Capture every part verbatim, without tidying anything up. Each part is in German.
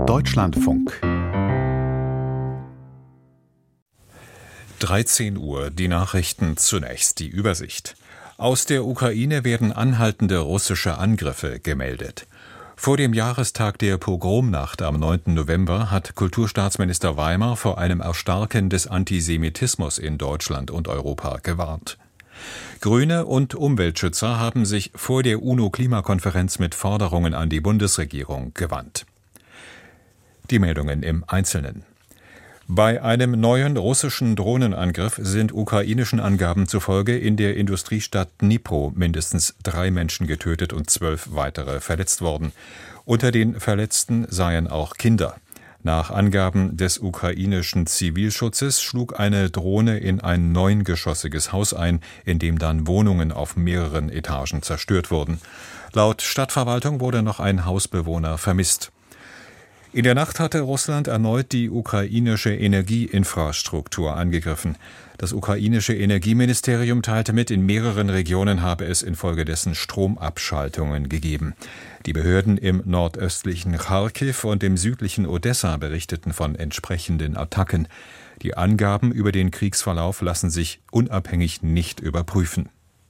Deutschlandfunk. dreizehn Uhr, die Nachrichten zunächst, die Übersicht. Aus der Ukraine werden anhaltende russische Angriffe gemeldet. Vor dem Jahrestag der Pogromnacht am neunten November hat Kulturstaatsminister Weimar vor einem Erstarken des Antisemitismus in Deutschland und Europa gewarnt. Grüne und Umweltschützer haben sich vor der UNO-Klimakonferenz mit Forderungen an die Bundesregierung gewandt. Die Meldungen im Einzelnen. Bei einem neuen russischen Drohnenangriff sind ukrainischen Angaben zufolge in der Industriestadt Dnipro mindestens drei Menschen getötet und zwölf weitere verletzt worden. Unter den Verletzten seien auch Kinder. Nach Angaben des ukrainischen Zivilschutzes schlug eine Drohne in ein neungeschossiges Haus ein, in dem dann Wohnungen auf mehreren Etagen zerstört wurden. Laut Stadtverwaltung wurde noch ein Hausbewohner vermisst. In der Nacht hatte Russland erneut die ukrainische Energieinfrastruktur angegriffen. Das ukrainische Energieministerium teilte mit, in mehreren Regionen habe es infolgedessen Stromabschaltungen gegeben. Die Behörden im nordöstlichen Charkiw und im südlichen Odessa berichteten von entsprechenden Attacken. Die Angaben über den Kriegsverlauf lassen sich unabhängig nicht überprüfen.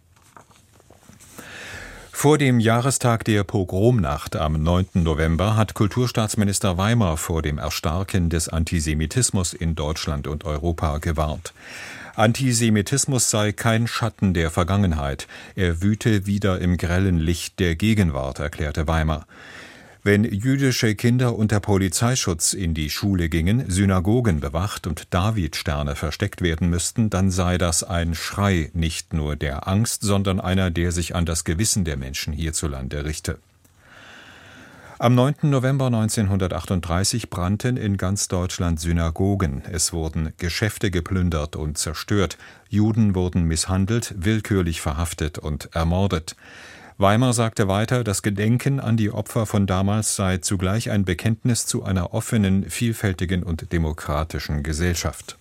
Vor dem Jahrestag der Pogromnacht am neunten November hat Kulturstaatsminister Weimar vor dem Erstarken des Antisemitismus in Deutschland und Europa gewarnt. Antisemitismus sei kein Schatten der Vergangenheit, er wüte wieder im grellen Licht der Gegenwart, erklärte Weimar. Wenn jüdische Kinder unter Polizeischutz in die Schule gingen, Synagogen bewacht und Davidsterne versteckt werden müssten, dann sei das ein Schrei nicht nur der Angst, sondern einer, der sich an das Gewissen der Menschen hierzulande richte. Am neunten November neunzehnhundertachtunddreißig brannten in ganz Deutschland Synagogen. Es wurden Geschäfte geplündert und zerstört. Juden wurden misshandelt, willkürlich verhaftet und ermordet. Weimar sagte weiter, das Gedenken an die Opfer von damals sei zugleich ein Bekenntnis zu einer offenen, vielfältigen und demokratischen Gesellschaft.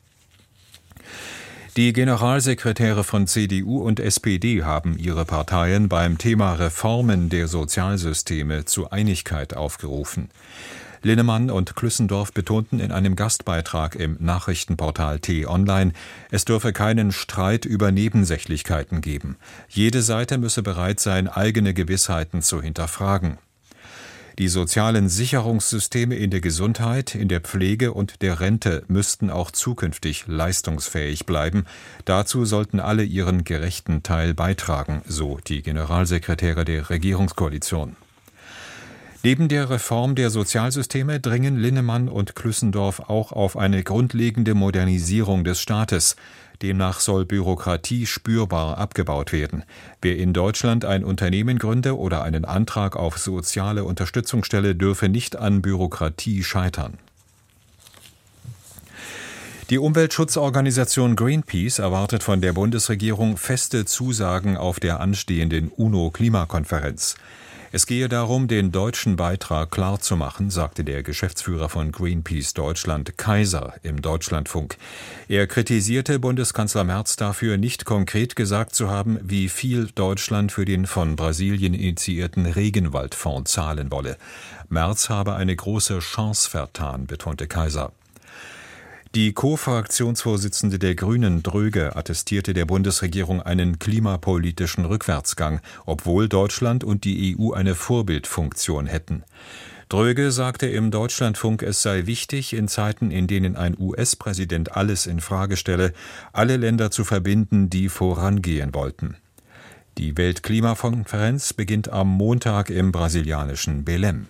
Die Generalsekretäre von C D U und S P D haben ihre Parteien beim Thema Reformen der Sozialsysteme zu Einigkeit aufgerufen. Linnemann und Klüssendorf betonten in einem Gastbeitrag im Nachrichtenportal T-Online, es dürfe keinen Streit über Nebensächlichkeiten geben. Jede Seite müsse bereit sein, eigene Gewissheiten zu hinterfragen. Die sozialen Sicherungssysteme in der Gesundheit, in der Pflege und der Rente müssten auch zukünftig leistungsfähig bleiben. Dazu sollten alle ihren gerechten Teil beitragen, so die Generalsekretäre der Regierungskoalition. Neben der Reform der Sozialsysteme dringen Linnemann und Klüssendorf auch auf eine grundlegende Modernisierung des Staates. Demnach soll Bürokratie spürbar abgebaut werden. Wer in Deutschland ein Unternehmen gründe oder einen Antrag auf soziale Unterstützung stelle, dürfe nicht an Bürokratie scheitern. Die Umweltschutzorganisation Greenpeace erwartet von der Bundesregierung feste Zusagen auf der anstehenden UNO-Klimakonferenz. Es gehe darum, den deutschen Beitrag klarzumachen, sagte der Geschäftsführer von Greenpeace Deutschland, Kaiser, im Deutschlandfunk. Er kritisierte Bundeskanzler Merz dafür, nicht konkret gesagt zu haben, wie viel Deutschland für den von Brasilien initiierten Regenwaldfonds zahlen wolle. Merz habe eine große Chance vertan, betonte Kaiser. Die Co-Fraktionsvorsitzende der Grünen, Dröge, attestierte der Bundesregierung einen klimapolitischen Rückwärtsgang, obwohl Deutschland und die E U eine Vorbildfunktion hätten. Dröge sagte im Deutschlandfunk, es sei wichtig, in Zeiten, in denen ein U S-Präsident alles in Frage stelle, alle Länder zu verbinden, die vorangehen wollten. Die Weltklimakonferenz beginnt am Montag im brasilianischen Belém.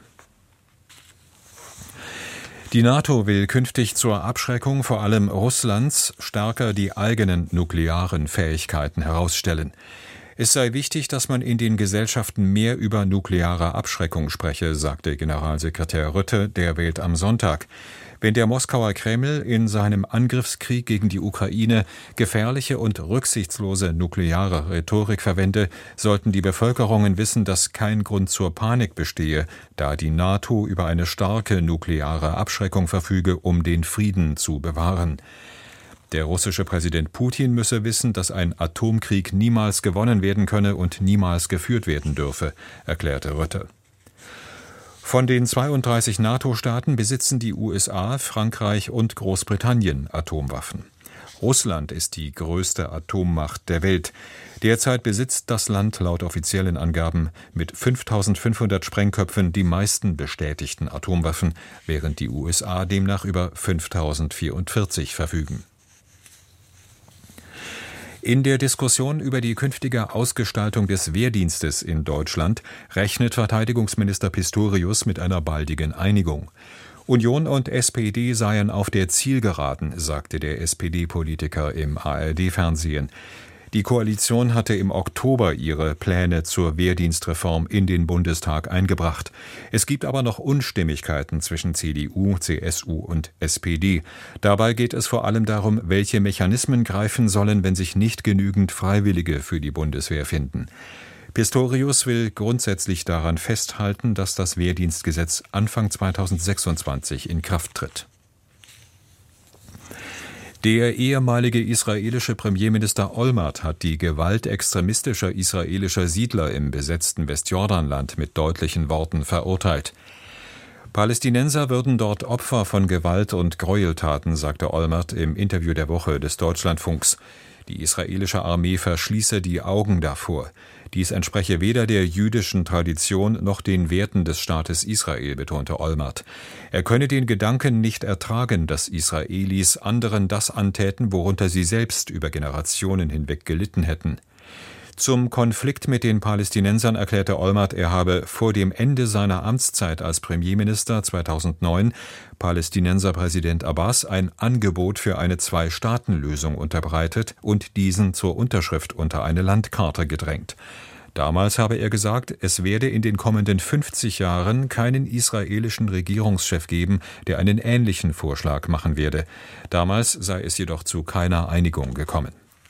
Die NATO will künftig zur Abschreckung vor allem Russlands stärker die eigenen nuklearen Fähigkeiten herausstellen. Es sei wichtig, dass man in den Gesellschaften mehr über nukleare Abschreckung spreche, sagte Generalsekretär Rutte, der wählt am Sonntag. Wenn der Moskauer Kreml in seinem Angriffskrieg gegen die Ukraine gefährliche und rücksichtslose nukleare Rhetorik verwende, sollten die Bevölkerungen wissen, dass kein Grund zur Panik bestehe, da die NATO über eine starke nukleare Abschreckung verfüge, um den Frieden zu bewahren. Der russische Präsident Putin müsse wissen, dass ein Atomkrieg niemals gewonnen werden könne und niemals geführt werden dürfe, erklärte Rutte. Von den zweiunddreißig NATO-Staaten besitzen die U S A, Frankreich und Großbritannien Atomwaffen. Russland ist die größte Atommacht der Welt. Derzeit besitzt das Land laut offiziellen Angaben mit fünftausendfünfhundert Sprengköpfen die meisten bestätigten Atomwaffen, während die U S A demnach über fünftausendvierundvierzig verfügen. In der Diskussion über die künftige Ausgestaltung des Wehrdienstes in Deutschland rechnet Verteidigungsminister Pistorius mit einer baldigen Einigung. Union und S P D seien auf der Zielgeraden, sagte der S P D-Politiker im A R D-Fernsehen. Die Koalition hatte im Oktober ihre Pläne zur Wehrdienstreform in den Bundestag eingebracht. Es gibt aber noch Unstimmigkeiten zwischen C D U, C S U und S P D. Dabei geht es vor allem darum, welche Mechanismen greifen sollen, wenn sich nicht genügend Freiwillige für die Bundeswehr finden. Pistorius will grundsätzlich daran festhalten, dass das Wehrdienstgesetz Anfang zweitausendsechsundzwanzig in Kraft tritt. Der ehemalige israelische Premierminister Olmert hat die Gewalt extremistischer israelischer Siedler im besetzten Westjordanland mit deutlichen Worten verurteilt. Palästinenser würden dort Opfer von Gewalt und Gräueltaten, sagte Olmert im Interview der Woche des Deutschlandfunks. Die israelische Armee verschließe die Augen davor. Dies entspreche weder der jüdischen Tradition noch den Werten des Staates Israel, betonte Olmert. Er könne den Gedanken nicht ertragen, dass Israelis anderen das antäten, worunter sie selbst über Generationen hinweg gelitten hätten. Zum Konflikt mit den Palästinensern erklärte Olmert, er habe vor dem Ende seiner Amtszeit als Premierminister zweitausendneun Palästinenserpräsident Abbas ein Angebot für eine Zwei-Staaten-Lösung unterbreitet und diesen zur Unterschrift unter eine Landkarte gedrängt. Damals habe er gesagt, es werde in den kommenden fünfzig Jahren keinen israelischen Regierungschef geben, der einen ähnlichen Vorschlag machen werde. Damals sei es jedoch zu keiner Einigung gekommen.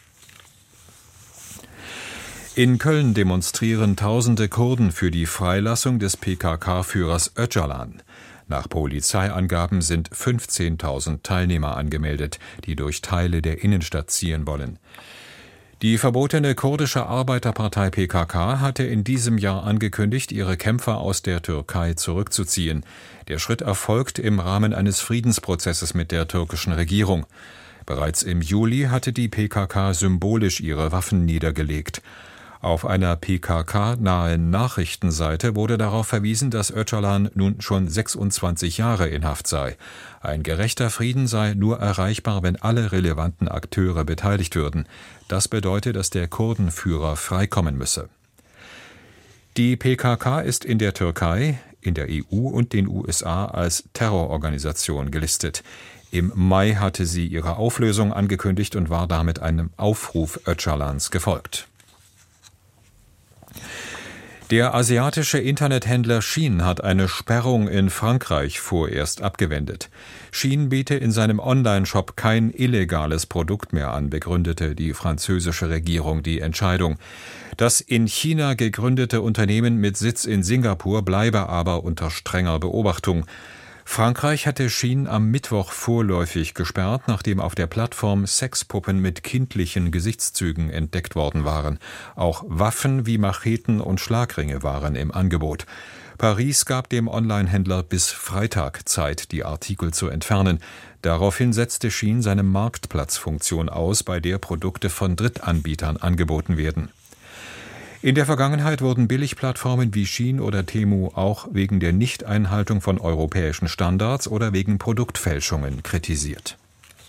In Köln demonstrieren tausende Kurden für die Freilassung des P K K-Führers Öcalan. Nach Polizeiangaben sind fünfzehntausend Teilnehmer angemeldet, die durch Teile der Innenstadt ziehen wollen. Die verbotene kurdische Arbeiterpartei P K K hatte in diesem Jahr angekündigt, ihre Kämpfer aus der Türkei zurückzuziehen. Der Schritt erfolgt im Rahmen eines Friedensprozesses mit der türkischen Regierung. Bereits im Juli hatte die P K K symbolisch ihre Waffen niedergelegt. Auf einer P K K-nahen Nachrichtenseite wurde darauf verwiesen, dass Öcalan nun schon sechsundzwanzig Jahre in Haft sei. Ein gerechter Frieden sei nur erreichbar, wenn alle relevanten Akteure beteiligt würden. Das bedeute, dass der Kurdenführer freikommen müsse. Die P K K ist in der Türkei, in der E U und den U S A als Terrororganisation gelistet. Im Mai hatte sie ihre Auflösung angekündigt und war damit einem Aufruf Öcalans gefolgt. Der asiatische Internethändler Shein hat eine Sperrung in Frankreich vorerst abgewendet. Shein biete in seinem Online-Shop kein illegales Produkt mehr an, begründete die französische Regierung die Entscheidung. Das in China gegründete Unternehmen mit Sitz in Singapur bleibe aber unter strenger Beobachtung. Frankreich hatte Shein am Mittwoch vorläufig gesperrt, nachdem auf der Plattform Sexpuppen mit kindlichen Gesichtszügen entdeckt worden waren. Auch Waffen wie Macheten und Schlagringe waren im Angebot. Paris gab dem Onlinehändler bis Freitag Zeit, die Artikel zu entfernen. Daraufhin setzte Shein seine Marktplatzfunktion aus, bei der Produkte von Drittanbietern angeboten werden. In der Vergangenheit wurden Billigplattformen wie Shein oder Temu auch wegen der Nichteinhaltung von europäischen Standards oder wegen Produktfälschungen kritisiert.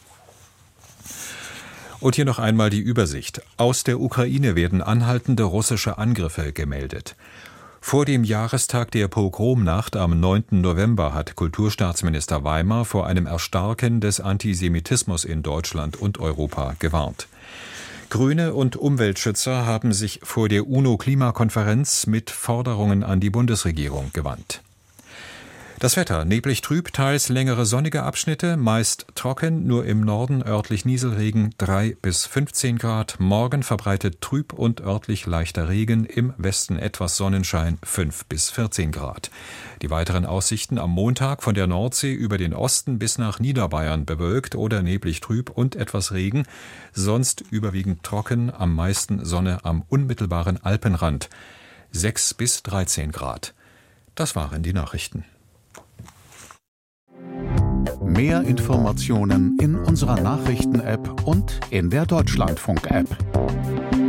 Und hier noch einmal die Übersicht. Aus der Ukraine werden anhaltende russische Angriffe gemeldet. Vor dem Jahrestag der Pogromnacht am neunten November hat Kulturstaatsminister Weimar vor einem Erstarken des Antisemitismus in Deutschland und Europa gewarnt. Grüne und Umweltschützer haben sich vor der UNO-Klimakonferenz mit Forderungen an die Bundesregierung gewandt. Das Wetter: neblig trüb, teils längere sonnige Abschnitte, meist trocken, nur im Norden örtlich Nieselregen, drei bis fünfzehn Grad. Morgen verbreitet trüb und örtlich leichter Regen, im Westen etwas Sonnenschein, fünf bis vierzehn Grad. Die weiteren Aussichten: am Montag von der Nordsee über den Osten bis nach Niederbayern bewölkt oder neblig trüb und etwas Regen, sonst überwiegend trocken, am meisten Sonne am unmittelbaren Alpenrand, sechs bis dreizehn Grad. Das waren die Nachrichten. Mehr Informationen in unserer Nachrichten-App und in der Deutschlandfunk-App.